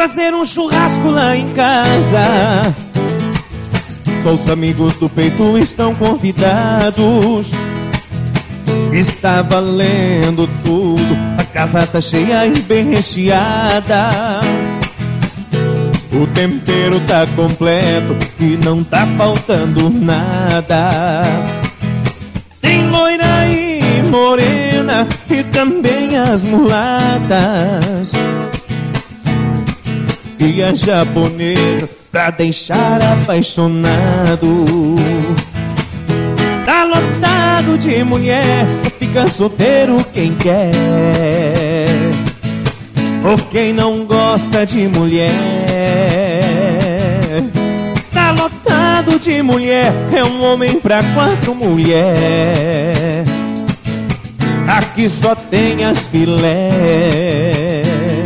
fazer um churrasco lá em casa. Só os amigos do peito estão convidados. Está valendo tudo, a casa tá cheia e bem recheada. O tempero tá completo e não tá faltando nada. Tem loira e morena e também as mulatas e as japonesas pra deixar apaixonado. Tá lotado de mulher, só fica solteiro quem quer, ou quem não gosta de mulher. Tá lotado de mulher, é um homem pra 4 mulheres. Aqui só tem as filé.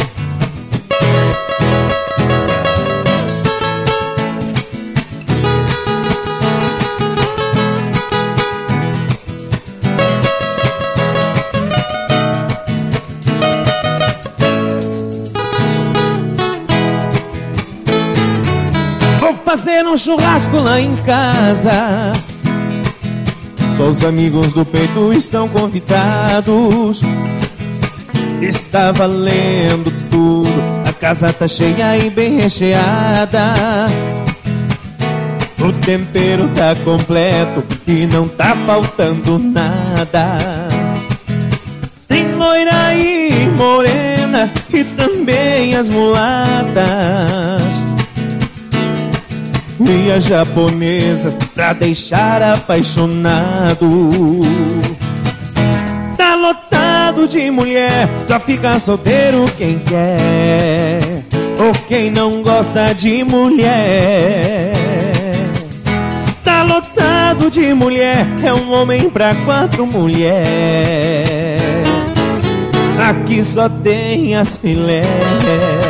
Vou fazer um churrasco lá em casa. Só os amigos do peito estão convidados. Está valendo tudo, a casa tá cheia e bem recheada. O tempero tá completo e não tá faltando nada. Tem loira e morena e também as mulatas e as japonesas pra deixar apaixonado. Tá lotado de mulher, só fica solteiro quem quer, ou quem não gosta de mulher. Tá lotado de mulher, é um homem pra 4 mulheres. Aqui só tem as filé.